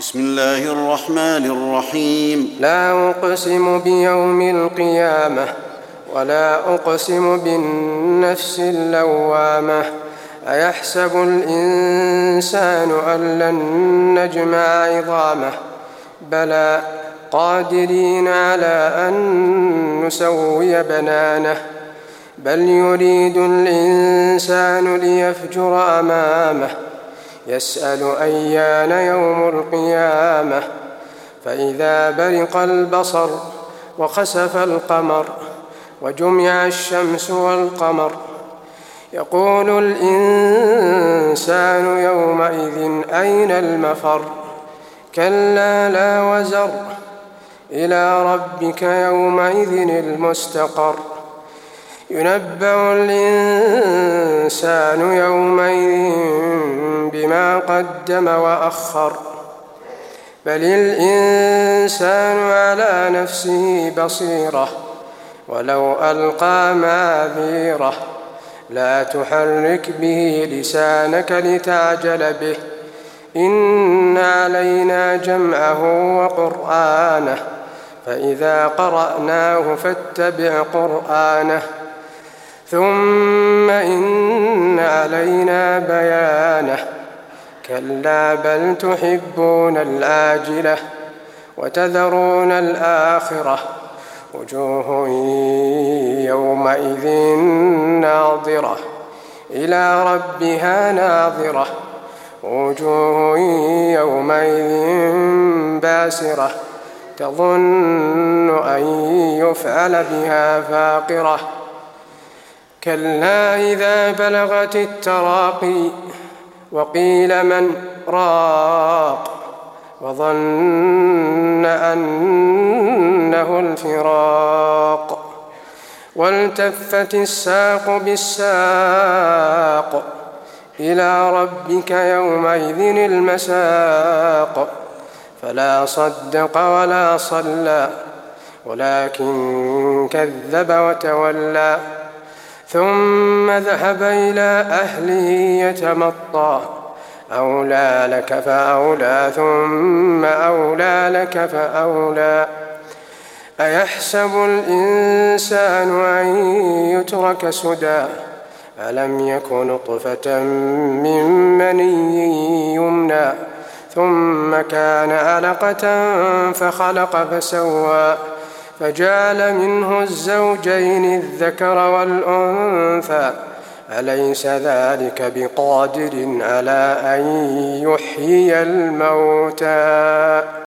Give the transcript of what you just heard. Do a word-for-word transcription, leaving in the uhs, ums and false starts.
بسم الله الرحمن الرحيم لا أقسم بيوم القيامة ولا أقسم بالنفس اللوامة أيحسب الإنسان أن لن نجمع عظامه بلى قادرين على أن نسوي بنانه بل يريد الإنسان ليفجر أمامه يسأل أيان يوم القيامة فإذا برق البصر وخسف القمر وجمع الشمس والقمر يقول الإنسان يومئذ أين المفر كلا لا وزر إلى ربك يومئذ المستقر ينبأ الإنسان يومئذ بما قدم وأخر بل الإنسان على نفسه بصيرة ولو ألقى معاذيره لا تحرك به لسانك لتعجل به إن علينا جمعه وقرآنه فإذا قرأناه فاتبع قرآنه ثم إن علينا بيانه كلا بل تحبون العاجلة وتذرون الآخرة وجوه يومئذ ناظرة إلى ربها ناظرة وجوه يومئذ باسرة تظن أن يفعل بها فاقرة كلا إذا بلغت التراقي وقيل من راق وظن أنه الفراق والتفت الساق بالساق إلى ربك يومئذ المساق فلا صدق ولا صلى ولكن كذب وتولى ثم ذهب إلى أهله يتمطى أولى لك فأولى ثم أولى لك فأولى أيحسب الإنسان أن يترك سدى ألم يك نطفة من مني يمنى ثم كان علقة فخلق فسوى فجعل منه الزوجين الذكر والأنثى أليس ذلك بقادر على أن يحيي الموتى